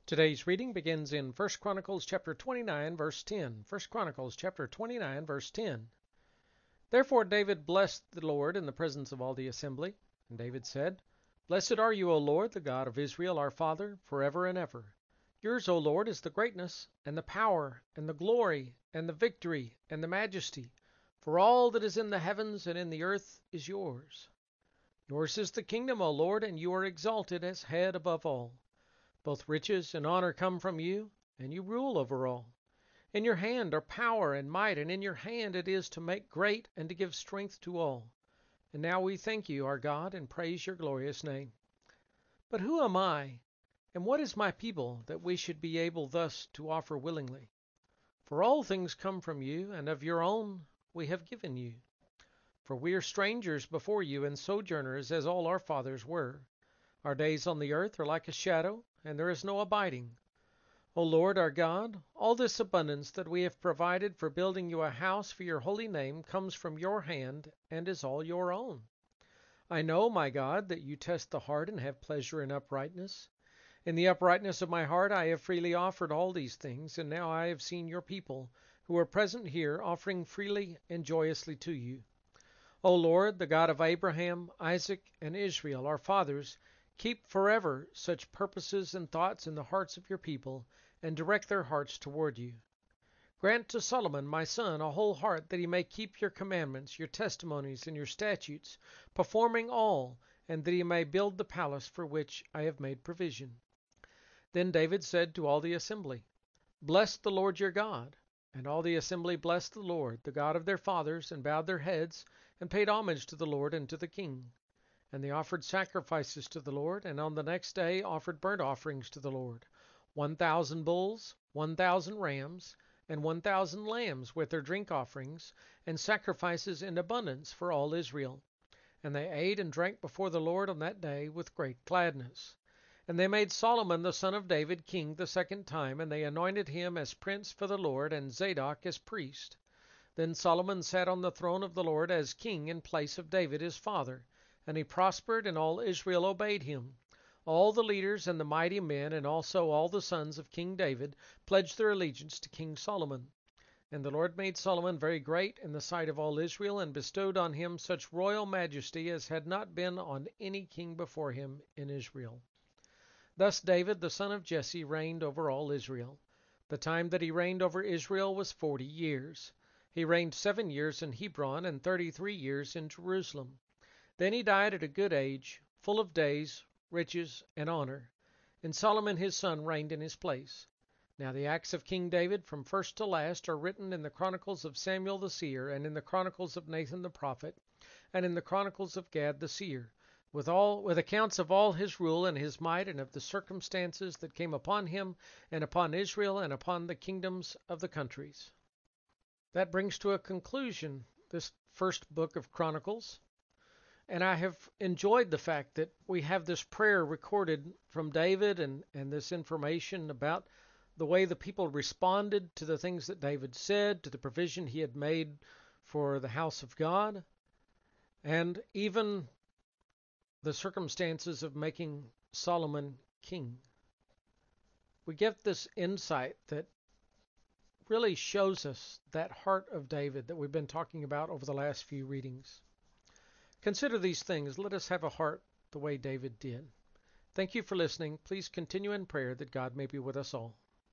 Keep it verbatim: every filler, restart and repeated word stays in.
Today's reading begins in First Chronicles chapter twenty-nine, verse ten. First Chronicles chapter twenty-nine, verse ten. Therefore David blessed the Lord in the presence of all the assembly. And David said, Blessed are you, O Lord, the God of Israel, our Father, forever and ever. Yours, O Lord, is the greatness, and the power, and the glory, and the victory, and the majesty. For all that is in the heavens and in the earth is yours. Yours is the kingdom, O Lord, and you are exalted as head above all. Both riches and honor come from you, and you rule over all. In your hand are power and might, and in your hand it is to make great and to give strength to all. And now we thank you, our God, and praise your glorious name. But who am I, and what is my people, that we should be able thus to offer willingly? For all things come from you, and of your own we have given you. For we are strangers before you, and sojourners, as all our fathers were. Our days on the earth are like a shadow, and there is no abiding. O Lord our God, all this abundance that we have provided for building you a house for your holy name comes from your hand, and is all your own. I know, my God, that you test the heart and have pleasure in uprightness. In the uprightness of my heart I have freely offered all these things, and now I have seen your people, who are present here, offering freely and joyously to you. O Lord, the God of Abraham, Isaac, and Israel, our fathers, keep forever such purposes and thoughts in the hearts of your people, and direct their hearts toward you. Grant to Solomon my son a whole heart, that he may keep your commandments, your testimonies, and your statutes, performing all, and that he may build the palace for which I have made provision. Then David said to all the assembly, Bless the Lord your God. And all the assembly blessed the Lord, the God of their fathers, and bowed their heads, and paid homage to the Lord and to the king. And they offered sacrifices to the Lord, and on the next day offered burnt offerings to the Lord, one thousand bulls, one thousand rams, and one thousand lambs with their drink offerings, and sacrifices in abundance for all Israel. And they ate and drank before the Lord on that day with great gladness. And they made Solomon the son of David king the second time, and they anointed him as prince for the Lord, and Zadok as priest. Then Solomon sat on the throne of the Lord as king in place of David his father. And he prospered, and all Israel obeyed him. All the leaders and the mighty men, and also all the sons of King David, pledged their allegiance to King Solomon. And the Lord made Solomon very great in the sight of all Israel, and bestowed on him such royal majesty as had not been on any king before him in Israel. Thus David the son of Jesse reigned over all Israel. The time that he reigned over Israel was forty years. He reigned seven years in Hebron, and thirty-three years in Jerusalem. Then he died at a good age, full of days, riches, and honor. And Solomon his son reigned in his place. Now the acts of King David from first to last are written in the chronicles of Samuel the seer, and in the chronicles of Nathan the prophet, and in the chronicles of Gad the seer, with all with accounts of all his rule and his might, and of the circumstances that came upon him, and upon Israel, and upon the kingdoms of the countries. That brings to a conclusion this first book of Chronicles. And I have enjoyed the fact that we have this prayer recorded from David, and, and this information about the way the people responded to the things that David said, to the provision he had made for the house of God, and even the circumstances of making Solomon king. We get this insight that really shows us that heart of David that we've been talking about over the last few readings. Consider these things. Let us have a heart the way David did. Thank you for listening. Please continue in prayer that God may be with us all.